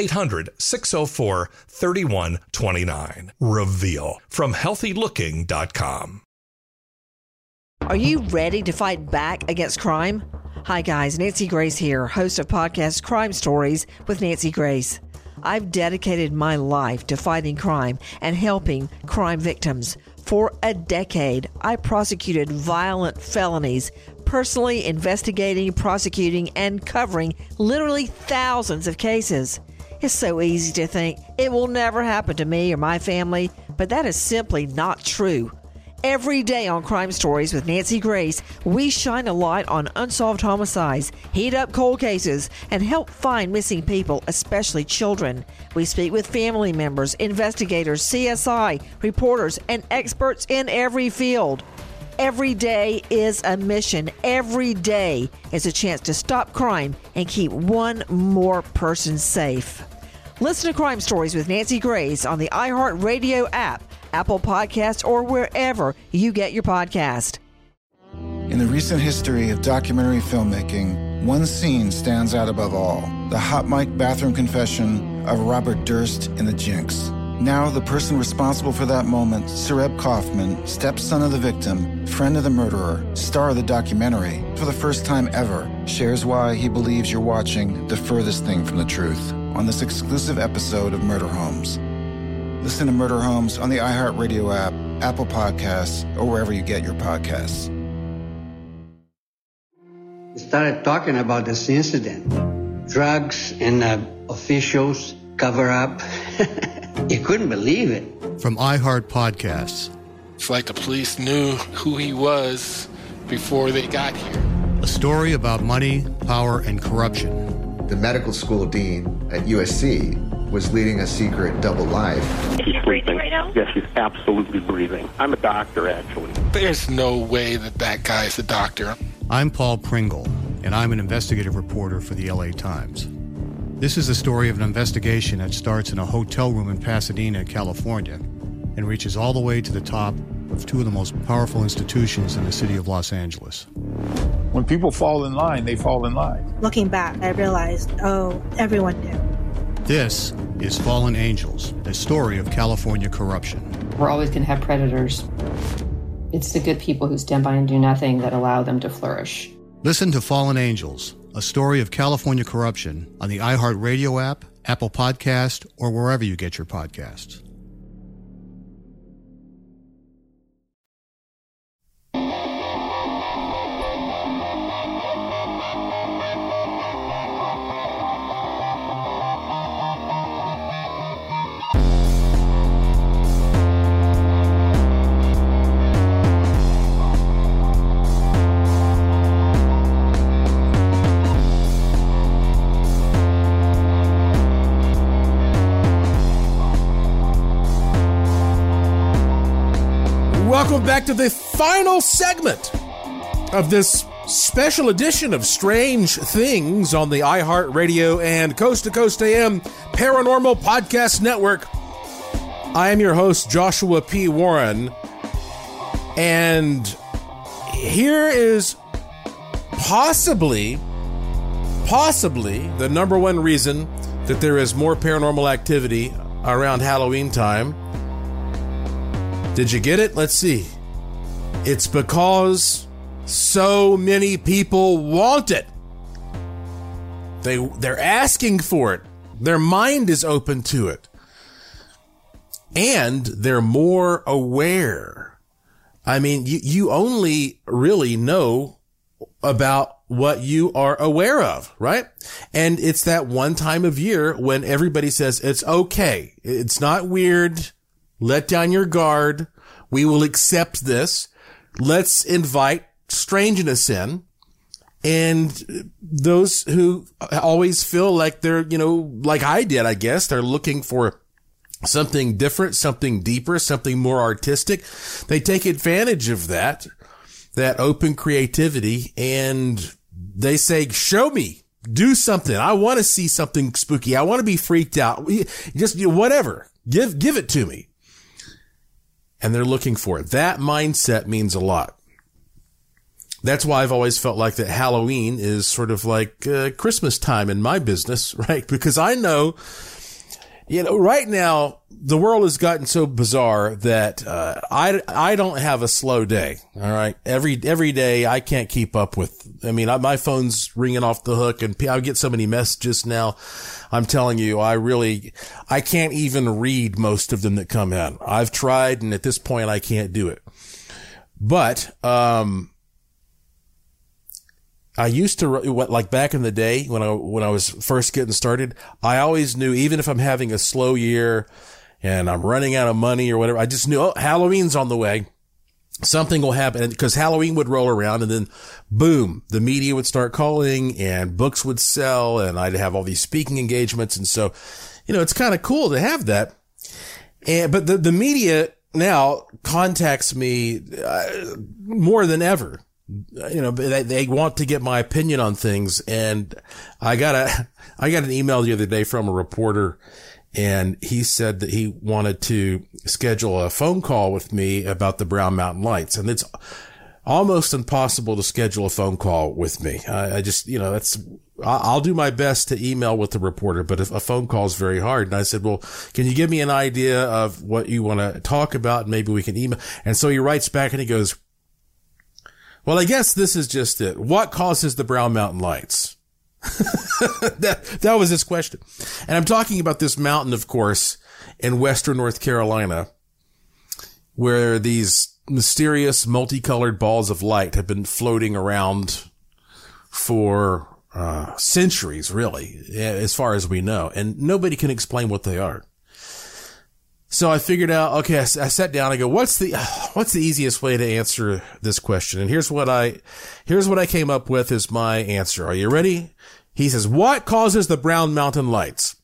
800-604-3129. Reveal from healthylooking.com. Are you ready to fight back against crime? Hi guys, Nancy Grace here, host of podcast Crime Stories with Nancy Grace. I've dedicated my life to fighting crime and helping crime victims. For a decade, I prosecuted violent felonies, personally investigating, prosecuting, and covering literally thousands of cases. It's so easy to think it will never happen to me or my family, but that is simply not true. Every day on Crime Stories with Nancy Grace, we shine a light on unsolved homicides, heat up cold cases, and help find missing people, especially children. We speak with family members, investigators, CSI, reporters, and experts in every field. Every day is a mission. Every day is a chance to stop crime and keep one more person safe. Listen to Crime Stories with Nancy Grace on the iHeartRadio app, Apple Podcasts, or wherever you get your podcast. In the recent history of documentary filmmaking, one scene stands out above all: the hot mic bathroom confession of Robert Durst in The Jinx. Now, the person responsible for that moment, Sareb Kaufman, stepson of the victim, friend of the murderer, star of the documentary, for the first time ever, shares why he believes you're watching the furthest thing from the truth on this exclusive episode of Murder Homes. Listen to Murder Homes on the iHeartRadio app, Apple Podcasts, or wherever you get your podcasts. We started talking about this incident. Drugs and officials cover up. You couldn't believe it. From iHeart Podcasts. It's like the police knew who he was before they got here. A story about money, power, and corruption. The medical school dean at USC was leading a secret double life. She's sleeping right now? Yes, she's absolutely breathing. I'm a doctor, actually. There's no way that guy is a doctor. I'm Paul Pringle, and I'm an investigative reporter for the LA Times. This is the story of an investigation that starts in a hotel room in Pasadena, California, and reaches all the way to the top of two of the most powerful institutions in the city of Los Angeles. When people fall in line, they fall in line. Looking back, I realized, everyone knew. This is Fallen Angels, the story of California corruption. We're always going to have predators. It's the good people who stand by and do nothing that allow them to flourish. Listen to Fallen Angels, a story of California corruption on the iHeartRadio app, Apple Podcast, or wherever you get your podcasts. Welcome back to the final segment of this special edition of Strange Things on the iHeartRadio and Coast to Coast AM Paranormal Podcast Network. I am your host, Joshua P. Warren, and here is possibly the number one reason that there is more paranormal activity around Halloween time. Did you get it? Let's see. It's because so many people want it. They're asking for it. Their mind is open to it. And they're more aware. I mean, you only really know about what you are aware of, right? And it's that one time of year when everybody says it's okay. It's not weird. Let down your guard. We will accept this. Let's invite strangeness in. And those who always feel like they're, like I did, I guess, they're looking for something different, something deeper, something more artistic. They take advantage of that open creativity, and they say, show me, do something. I want to see something spooky. I want to be freaked out. Just whatever. Give it to me. And they're looking for it. That mindset means a lot. That's why I've always felt like that Halloween is sort of like Christmas time in my business, right? Because I know, right now the world has gotten so bizarre that I don't have a slow day. All right, every day I can't keep up with. I mean, my phone's ringing off the hook, and I get so many messages now. I'm telling you, I can't even read most of them that come in. I've tried, and at this point, I can't do it. But I used to, like back in the day when I was first getting started, I always knew, even if I'm having a slow year and I'm running out of money or whatever, I just knew, Halloween's on the way. Something will happen, because Halloween would roll around, and then boom, the media would start calling and books would sell, and I'd have all these speaking engagements. And so, it's kind of cool to have that. But the media now contacts me more than ever. They want to get my opinion on things. And I got an email the other day from a reporter, and he said that he wanted to schedule a phone call with me about the Brown Mountain Lights. And it's almost impossible to schedule a phone call with me. I just, I'll do my best to email with the reporter, but if a phone call is very hard. And I said, well, can you give me an idea of what you want to talk about? Maybe we can email. And so he writes back and he goes, well, I guess this is just it. What causes the Brown Mountain Lights? That was his question. And I'm talking about this mountain, of course, in western North Carolina, where these mysterious multicolored balls of light have been floating around for centuries, really, as far as we know. And nobody can explain what they are. So I figured out, okay, I sat down and go, what's the easiest way to answer this question? And here's what I came up with as my answer. Are you ready? He says, what causes the Brown Mountain Lights?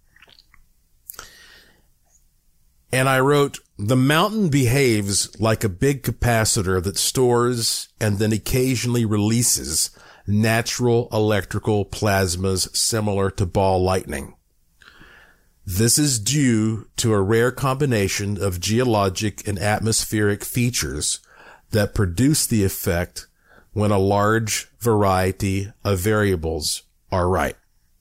And I wrote, the mountain behaves like a big capacitor that stores and then occasionally releases natural electrical plasmas similar to ball lightning. This is due to a rare combination of geologic and atmospheric features that produce the effect when a large variety of variables are right.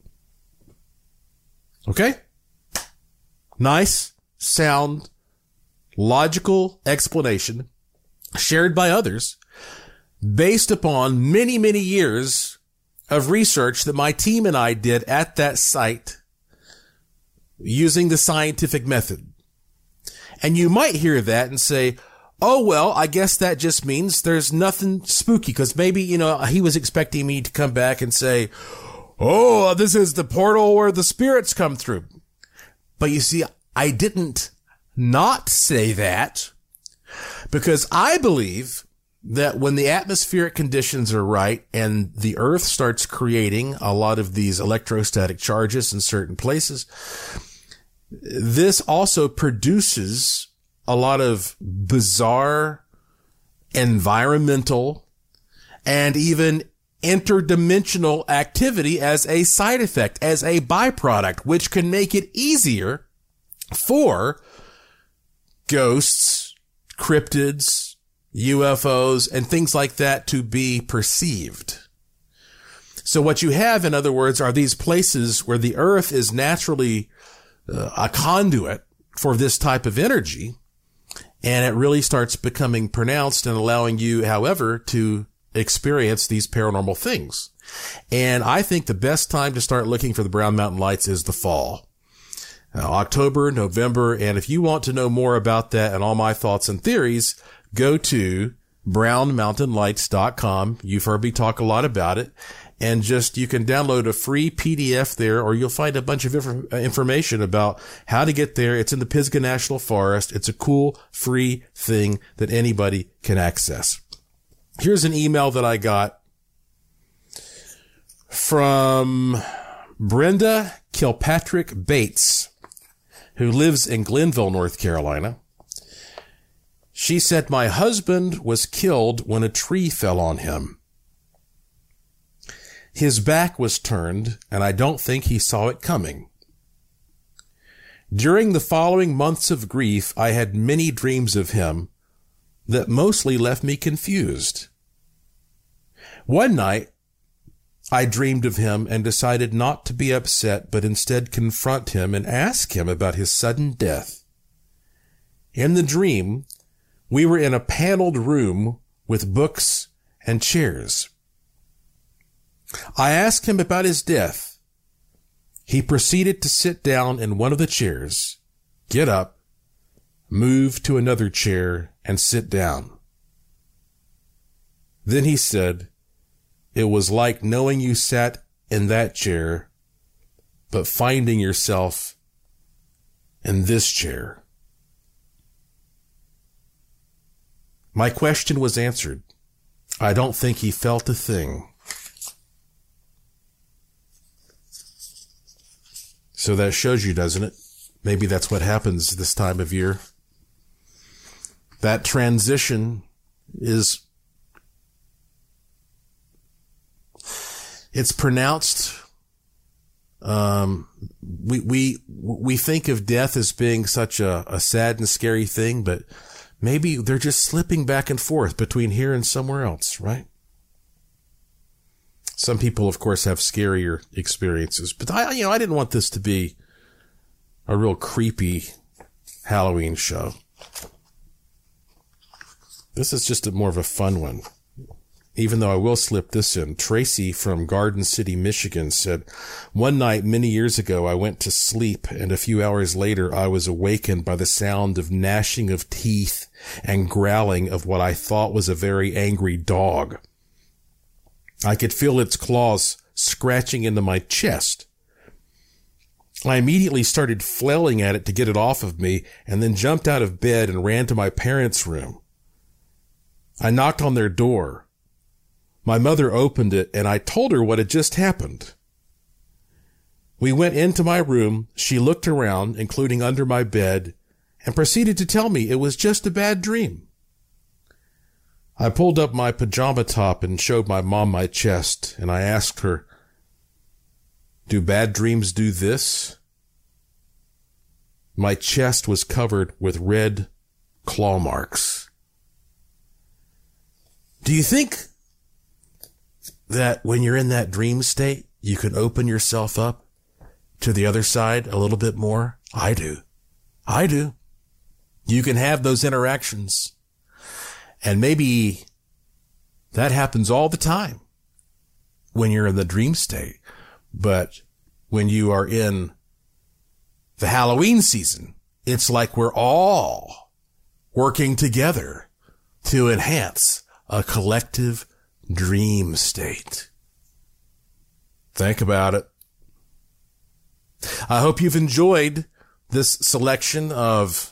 Okay? Nice, sound, logical explanation shared by others based upon many, many years of research that my team and I did at that site using the scientific method. And you might hear that and say, oh, well, I guess that just means there's nothing spooky, because maybe, he was expecting me to come back and say, oh, this is the portal where the spirits come through. But you see, I didn't not say that, because I believe that when the atmospheric conditions are right and the earth starts creating a lot of these electrostatic charges in certain places, this also produces a lot of bizarre environmental and even interdimensional activity as a side effect, as a byproduct, which can make it easier for ghosts, cryptids, UFOs, and things like that to be perceived. So what you have, in other words, are these places where the earth is naturally a conduit for this type of energy, and it really starts becoming pronounced and allowing you, however, to experience these paranormal things. And I think the best time to start looking for the Brown Mountain Lights is the fall. October, November, and if you want to know more about that and all my thoughts and theories, go to brownmountainlights.com. You've heard me talk a lot about it. And you can download a free PDF there, or you'll find a bunch of information about how to get there. It's in the Pisgah National Forest. It's a cool, free thing that anybody can access. Here's an email that I got from Brenda Kilpatrick Bates, who lives in Glenville, North Carolina. She said, my husband was killed when a tree fell on him. His back was turned, and I don't think he saw it coming. During the following months of grief, I had many dreams of him that mostly left me confused. One night, I dreamed of him and decided not to be upset, but instead confront him and ask him about his sudden death. In the dream, we were in a paneled room with books and chairs. I asked him about his death. He proceeded to sit down in one of the chairs, get up, move to another chair, and sit down. Then he said, it was like knowing you sat in that chair, but finding yourself in this chair. My question was answered. I don't think he felt a thing. So that shows you, doesn't it? Maybe that's what happens this time of year. That transition it's pronounced. We think of death as being such a sad and scary thing, but maybe they're just slipping back and forth between here and somewhere else, right? Some people, of course, have scarier experiences, but I didn't want this to be a real creepy Halloween show. This is just more of a fun one. Even though I will slip this in. Tracy from Garden City, Michigan said, one night many years ago, I went to sleep, and a few hours later, I was awakened by the sound of gnashing of teeth and growling of what I thought was a very angry dog. I could feel its claws scratching into my chest. I immediately started flailing at it to get it off of me, and then jumped out of bed and ran to my parents' room. I knocked on their door. My mother opened it, and I told her what had just happened. We went into my room. She looked around, including under my bed, and proceeded to tell me it was just a bad dream. I pulled up my pajama top and showed my mom my chest, and I asked her, "Do bad dreams do this?" My chest was covered with red claw marks. Do you think that when you're in that dream state, you can open yourself up to the other side a little bit more? I do. You can have those interactions. And maybe that happens all the time when you're in the dream state. But when you are in the Halloween season, it's like we're all working together to enhance a collective dream state. Think about it. I hope you've enjoyed this selection of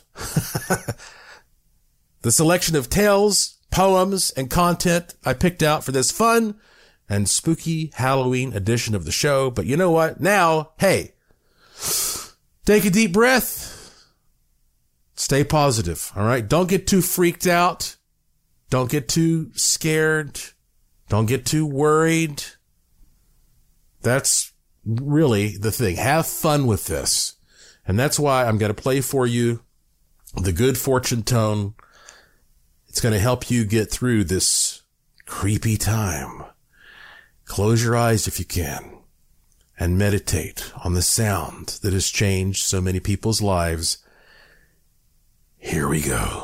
tales, poems, and content I picked out for this fun and spooky Halloween edition of the show. But you know what? Now, hey, take a deep breath. Stay positive, all right? Don't get too freaked out. Don't get too scared. Don't get too worried. That's really the thing. Have fun with this. And that's why I'm going to play for you the Good Fortune tone. It's going to help you get through this creepy time. Close your eyes if you can and meditate on the sound that has changed so many people's lives. Here we go.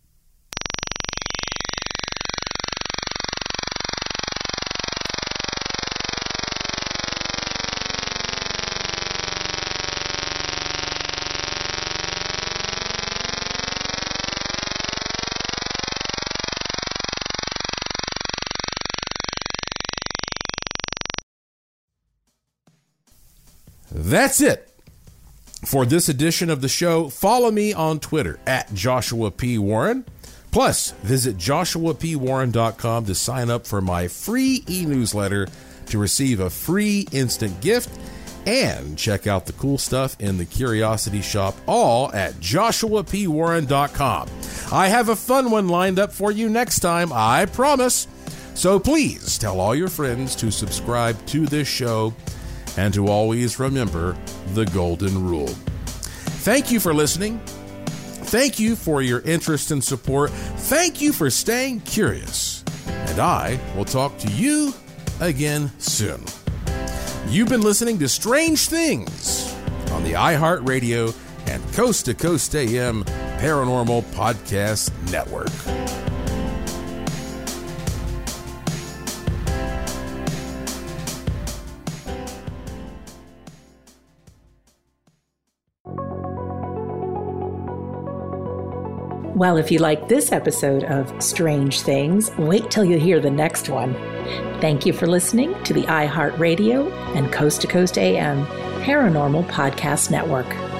That's it for this edition of the show. Follow me on Twitter at Joshua P. Warren. Plus, visit joshuapwarren.com to sign up for my free e-newsletter to receive a free instant gift, and check out the cool stuff in the Curiosity Shop, all at joshuapwarren.com. I have a fun one lined up for you next time, I promise. So please tell all your friends to subscribe to this show and to always remember the golden rule. Thank you for listening. Thank you for your interest and support. Thank you for staying curious. And I will talk to you again soon. You've been listening to Strange Things on the iHeartRadio and Coast to Coast AM Paranormal Podcast Network. Well, if you like this episode of Strange Things, wait till you hear the next one. Thank you for listening to the iHeartRadio and Coast to Coast AM Paranormal Podcast Network.